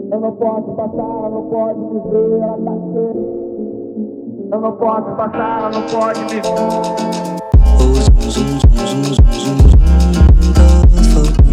Eu não posso passar, ela não pode me ver, ela tá cheia. Eu não posso passar, ela não pode me ver. Oh, zoom, zoom, zoom, zoom, zoom, zoom, zoom,